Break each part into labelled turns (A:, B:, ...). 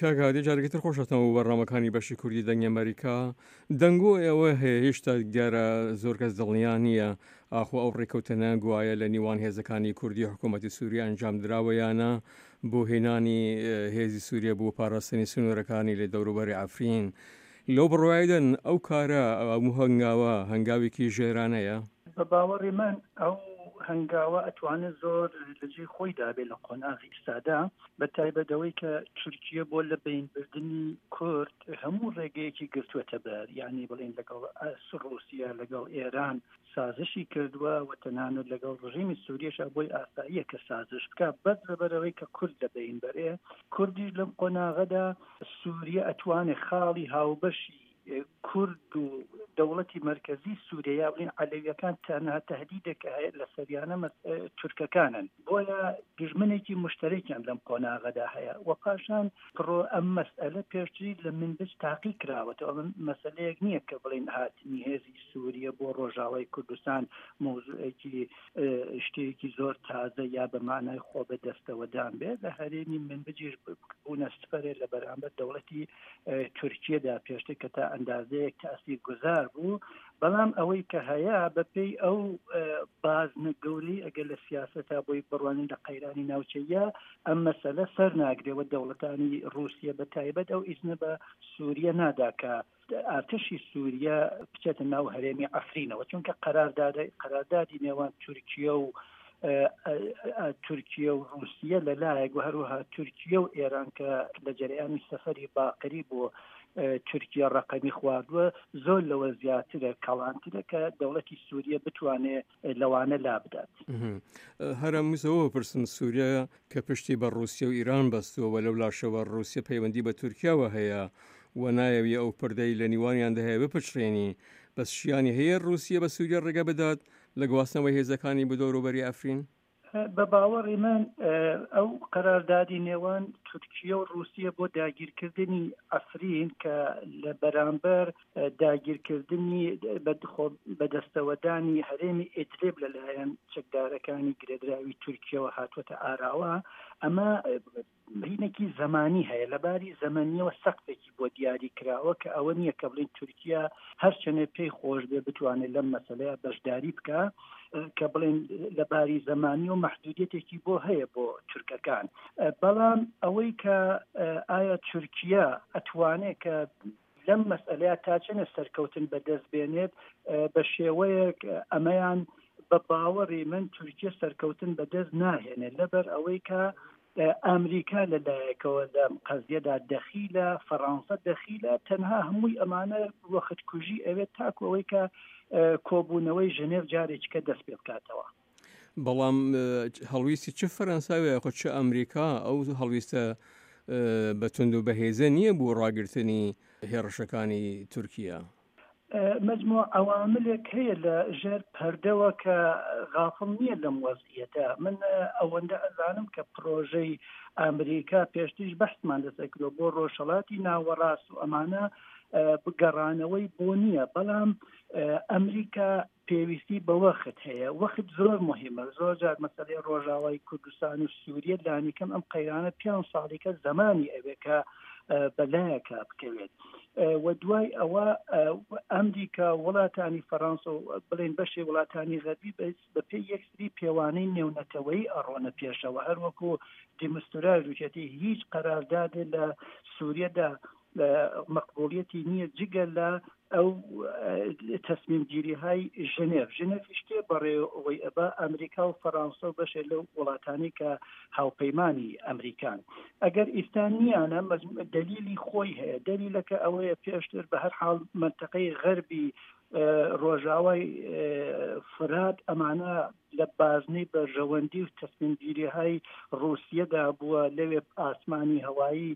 A: کاگادی جارگەتر خۆشەتەوە و بەڕامەکانی بەشی کوردی دەنگی ئەمریکا دەنگۆ ئێوە هەیە هێشتا دیارە زۆر کەس دڵنیا نییە ئاخۆ ئەو ڕێکەوتنە گوایە لە نیوان هێزەکانی کوردی حکوومەتی سووریا ئەنجام دراوەیانە بۆ هێنانی هێزی سووریا بۆ پاراستنی سنوورەکانی لە دەوروبەری عەفرین لەو بڕوایدن ئەو کارە ئەو هەنگاوە هەنگاوێکی ژێرانەیە
B: بە باوەڕی من ئەو هەنگاوە ئەتوانێت زۆر لەجێ خۆی دابێت لە قۆناغی ئێستادا بە تایبەتەوەی کە تورکیە بۆ لە بینبردنی کورد هەموو ڕێگەیەکی گرتووەتە بەر یعنی بڵێن لەگەڵ رووسیا لەگەڵ ئێران سازشی کردووە و تەنانەت لەگەڵ ڕژیمی سووریەشە بۆی ئاساییە کە سازش بکە بەس لەبەرەوەی کە کورد لە بینبەرێ کوردیش لەم قۆناغەدا سووریا ئەتوانێت خاڵی هاوبەشی کورد و دەوڵەتی مرکزی سووریا بڵین عەلەویەکان تەنها تەهدیدێکە هەیە لە سەریانە تورکەکانن بۆیە دژمنێکی مشتەرەکیان لەم قۆناغەدا هەیە و پاشان ئەم مەسئلە پێشتری لە منبج تاقی کراوەتەوە مەسئلەیەک نییە کە بڵین هاتنی هێزی سووریا بۆ ڕۆژاوای کوردستان مۆزوعێکی شتێکی زۆر تازە یا بە مانای خۆ بەدەستەوەدان بێت لە هەرێمی منبجیش بوونە سپەرێ لە بەرامبەر دەوڵەتی تورکیەدا پێشتر کە تا ئەندازەیەک تاثیر گوزار بوو بەڵام ئەوەی کە هەیە بەپێی ئەو بازنە گەورەی ئەگەر لە سیاسەتا بۆی بڕوانین لە قەیرانی ناوچەیە ئەم مەسەلە سەر ناگرێەوە دەوڵەتانی رووسیا بە تایبەت ئەو ئیزنە بە سووریا نادا کە ئارتشی سووریا بچێتە ناو هەرێمی عەفرینەوە چونکە قەراردادی نێوان تورکیە و رووسیا لەلایەک و هەروەها تورکیە و ئێران کە لە جەریانی سەفەری باقری بۆ تورکیا ڕقەمی خواردووە زۆر لەوە زیاترە کەڵانترە کە دەوڵەتی سووریا بتوانێت لەوانە لا بدات.
A: هەرمووسەوە پرسم سووریا کە پشتی بە رووسیا و ئیران بەستووە لەو لاشەوە رووسیا پەیوەندی بە تورکیاوە هەیە و نایەوی ئەو پردەی لە نیوانیان دەهەیە بپشڕێنی بەس شیانی هەیە رووسیا بە سووریا ڕێگە بدات لە گواستنەوەی هێزەکانی بۆ دەوروبەری عەفرین؟
B: بە باوەڕی من ئەو قەراردادی نێوان تورکیە و رووسیا بۆ داگیرکردنی عەفرین کە لە بەرامبەر داگیرکردنی بەدەستەوەدانی هەرێمی ئیدلیب لەلایەن چەکدارەکانی گرێدراوی تورکیەوە هاتووەتە ئاراوە ئەمە هینێکی زەمانی هەیە لەباری زەمانیەوە سەقفێکی بۆ دیاری کراوە کە ئەوە نییە کە بڵین تورکیا هەرچەنێ پێی خۆش بێ بتوانێت لەم مەسەلەیە بەشداری بکە کە بڵێن لەباری زەمانی و مەحدودیتێکی بۆ هەیە بۆ تورکەکان بەڵام ئەوەی کە ئایا تورکیا ئەتوانێت کە لەم مەسئلەیە تاچنە سەرکەوتن بەدەست بێنێت بە شێوەیەک ئەمەیان بە باوەڕی من تورکیا سەرکەوتن بەدەست ناهێنێت لەبەر ئەوەی کە ئەمریکا لەلایەکەوە لە قەزیەدا دەخیلە فەڕەنسا دەخیلە تەنها هەمووی ئەمانە وەخت کوژی ئەوێت تاکو ئەوەی کە کۆبوونەوەی ژنێڤ جارێکیکە دەست پێ بکاتەوە.
A: بەڵام هەڵویستی چه فەرەنساوی خۆ چه ئەمریکا ئەو هەڵویستە بە تونند و بەهێزە نییە بۆ ڕاگررتنی هێرشەکانی تورکیا؟
B: مجموع عواملێک هەیە لە ژێر پەردەوە کە غافڵ نییە لەم وەزعیەتە من ئەوەندە ئەزانم کە پرۆژەی ئەمریکا پێشتیش بەحثمان لەسەرکردەوە بۆ ڕۆژهەڵاتی ناوەڕاست و ئەمانە بگەڕانەوەی بۆ نییە بەڵام ئەمریکا پێویستی بە وەخت هەیە وەخت زۆر مهمە زۆر جار مەسەلەی ڕۆژاوای کوردستان و سووریا لانیکەم ئەم قەیرانە 5 ساڵێکە زمانی ئەوێکە بەلایەکە بکەوێت و دوای ئەوە ئەمریکا وڵاتانی فەڕەنسا و بڵێن بەشی وڵاتانی غەربی بە پێی یەکسری پێوانەی نێونەتەوەی ئەڕۆنە پێشەوە هەروەکو دیموستراژ وچێتی هیچ قەراردادێ لە سووریادا مەقبوڵیەتی نییە جگە لە ئەو تەسمیم گیریهای ژنێڤ شتێ بەڕێوەی ئەبا ئەمریکا و فەڕەنسا و بەشێک لەو وڵاتانی کە هاوپەیمانی ئەمریکان ئەگەر ئیسانیانە دلیلی خۆی هەیە دلیلەکە ئەوەیە پێشتر بە هەر حاڵ منتەقەی غەربی ڕۆژاوای فرات ئەمانە لە بازنەی بەرژەوەندی و تەسمیم گیریهای رووسیەدا بووە لەوێ ئاسمانی هەوایی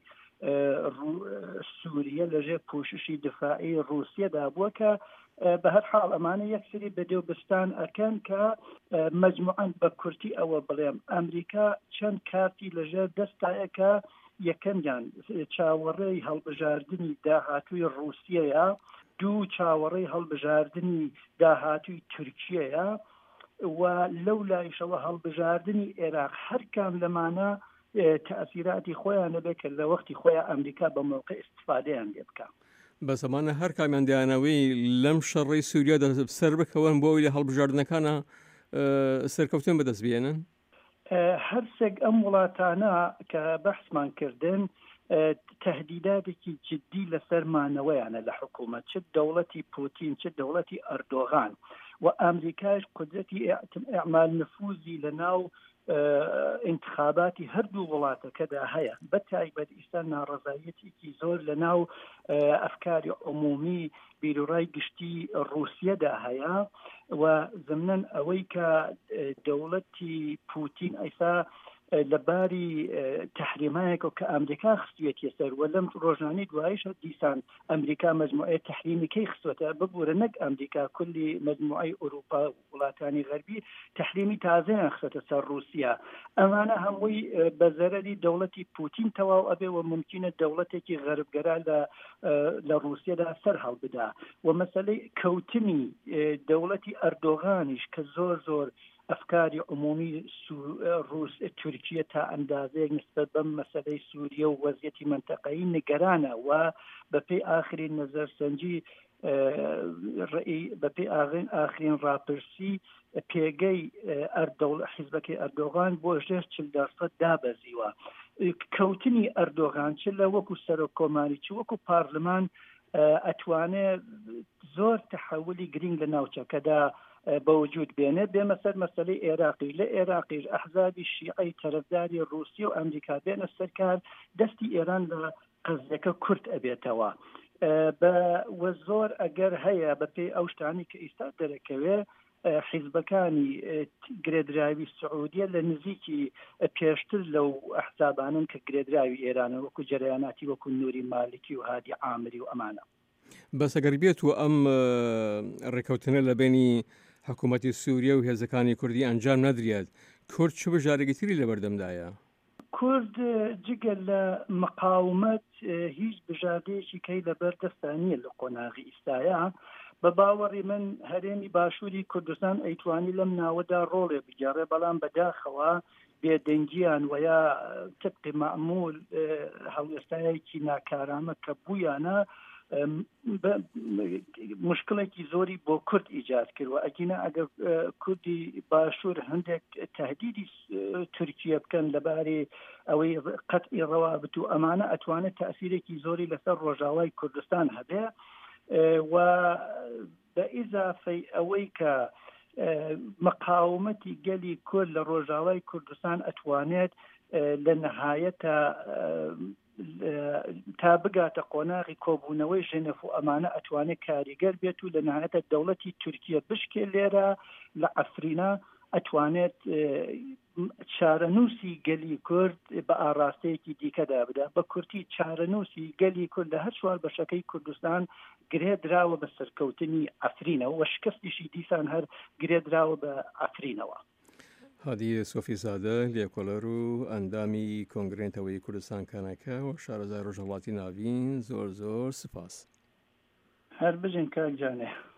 B: سووریا لەژێر پوششی دفاعی رووسیەدا بووە کە بە هەر حاڵ ئەمانە یەکسری بەدێوبستان ئەکەن کە مەجموعەن بە کورتی ئەوە بڵێم ئەمریکا چەند کارتی لەژێر دەستایەکە یەکەمیان چاوەڕێی هەڵبژاردننی داهاتووی رووسیەیە دوو چاوەڕێی هەڵبژاردننی داهاتووی تورکیەیە و لەو لایشەوە هەڵبژاردننی عێراق هەرکام لەمانە تأثیراتی خۆیان نەبێت کە لە وەختی خۆیان ئەمریکا بە موقع استفادەیان لێ بکە.
A: بەس ئەمانە هەر کامیان دەیانەوەی لەم شەڕی سووریا سەر بکەون بۆ ئەوی لە هەڵبژاردنەکانە سەرکەوتن بەدەست بێنن.
B: هەرسێک ئەم وڵاتانە کە بەحسمان کردن تهدیداتێکی جدی لەسەرمانەوەیانە لە حکوومەت چ دەوڵەتی پوتین چ دەوڵەتی ئەردۆغان و ئەمریکاش قدرەتی ئەعمال نفوزی لە ناو انتخاباتی هەردوو وڵاتەکەدا هەیە بە تایبەت ئێستا ناڕەزایەتێکی زۆر لە ناو ئەفکاری عمومی بیرۆڕای گشتی رووسیەدا هەیە و ضمنەن ئەوەی کە دەوڵەتی پوتین ئەیسا لەباری تحریمایەکە کە ئەمریکا خستوێتی سەر و لەم ڕۆژنانەی دوایش دیسان ئەمریکا مجموعەیە تحریمیکەی خستوەتە ببوورە نەک ئەمریکا کولی مجموعەی ئەوروپا وڵاتانی غەربی تحریمی تازەیان خستە سەر رووسیا ئەمانە هەمووی بە زەرەری دەوڵەتی پوتین تەواو ئەبێ و ممکنە دەوڵەتێکی غەربگەرا لە رووسیادا سەر هەڵبدا و مەسەلەی کەوتنی دەوڵەتی ئەردۆغانیش کە زۆر ئەفکاری عمومی تورکیە تا ئەندازەیەک نسبەت بەم مەسەلەی سووریە و وەزیەتی منتەقەیی نیگەرانە و بەپێی ئاخرین نەزەرسەنجی بەپێی ئاخرین ڕاپرسی پێگەی حیزبەکەی ئەردۆغان بۆ 60% دابەزیوە کەوتنی ئەردۆغان چ لە وەکو سەرۆکۆماری چ وەکو پارلمان ئەتوانێت زۆر تەحولی گرنگ لە ناوچەکەدا بەوجود بێنێ بێمە سەر مەسەلەی عێراقی لە عێراقیش ئەحزابی شیعەی تەرەفداری رووسیا و ئەمریکا بێنە سەرکار دەستی ئێران لە قەزەکە کورت ئەبێتەوە وە زۆر ئەگەر هەیە بەپێی ئەو شتانی کە ئێستا دەرەکەوێ حیزبەکانی گرێدراوی سعودیە لە نزیکی پێشتر لەو ئەحزابانن کە گرێدراوی ئێرانە وەکو جەرەیاناتی وەکو نووری مالکی و هادی عامری و ئەمانە
A: بەس ئەگەر بێت و ئەم ڕێکەوتنە لە بینی حکوومەتی سووریا و هێزەکانی کوردی ئەنجام نەدرێت کورد چ بژارێکی تری لە بەردەمدایە
B: کورد جگە لە مقاومەت هیچ بژاردەیەکی کەی لەبەر دەستانیە لە قۆناغی ئیسایە بە باوەڕی من هەرێمی باشووری کوردستان ئەیتوانی لەم ناوەدا ڕۆڵێ بگەڕێ بەڵام بەداخەوە بێدەنگیان ویا تبقی معمول هەڵوێستایەکی ناکارامە کە بوویانە مشکلێکی زۆری بۆ کورد ایجاد کردوە ئەگینە ئەگەر کوردی باشوور هەندێک تهدیدی تورکیە بکەن لەبارەی ئەوەی قەتعی ڕەوابط و ئەمانە ئەتوانێت تەئسیرێکی زۆری لەسەر ڕۆژاوای کوردستان هەبێ و بە ئیزافەی ئەوەی کە مقاومەتی گەلی کورد لە ڕۆژاوای کوردستان ئەتوانێت لە نەهایەتە تا بگاتە قۆناغی کۆبوونەوەی ژنەف و ئەمانە ئەتوانێت کاریگەر بێت و لە نهایەتە دەوڵەتی تورکیە بشکێ لێرە لە ئەفرینا ئەتوانێت چارەنووسی گەلی کورد بە ئاراستەیەکی دیکەدا بدا بە کورتی چارەنووسی گەلی کورد لە هەر چوار بەشەکەی کوردستان گرێدراوە بە سەرکەوتنی ئەفرینەوە و شکستیشی دیسان هەر گرێدراوە بە ئەفرینەوە.
A: هادی سۆفی زادە لێکۆڵەر و ئەندامی کۆنگرێنتەوەی کوردستان کانەکە و شارەزای ڕۆژهەڵاتی ناوین زۆر سپاس.
B: هەر بژین کاک جانێ.